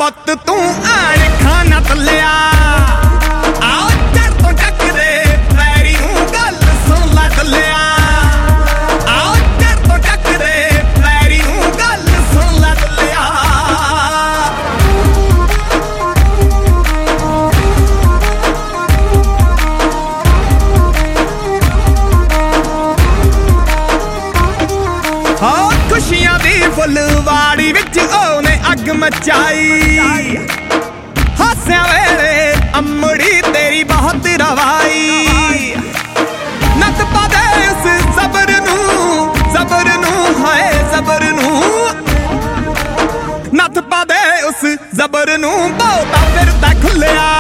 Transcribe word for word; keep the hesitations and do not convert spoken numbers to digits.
ਪੁੱਤ ਤੂੰ ਆਣ ਖਾਨਾ ਤੱਲਿਆ ਆਓ ਚੜ ਤੋਂ ਚੱਕ ਦੇ ਪੈਰੀ ਨੂੰ ਗੱਲ ਸੁਣ ਲੈ ਤੱਲਿਆ ਆਓ ਚੜ ਤੋਂ ਚੱਕ ਦੇ ਪੈਰੀ ਨੂੰ ਗੱਲ ਸੁਣ ਲੈ ਤੱਲਿਆ ਹਾਂ ਖੁਸ਼ੀਆਂ ਦੀ ਫੁੱਲਵਾੜੀ ਵਿੱਚ ਉਹਨੇ ਅੱਗ ਮਚਾਈ ਹਾਸਿਆਂ ਵੇਲੇ ਅੰਮੜੀ ਤੇਰੀ ਬਹੁਤ ਰਵਾਈ ਨੱਥ ਪਾ ਦੇ ਉਸ ਜ਼ਬਰ ਨੂੰ ਜ਼ਬਰ ਨੂੰ ਹਾਏ ਜ਼ਬਰ ਨੂੰ ਨੱਥ ਪਾ ਦੇ ਉਸ ਜ਼ਬਰ ਨੂੰ ਬਹੁਤਾ ਫਿਰਦਾ ਖੁੱਲਿਆ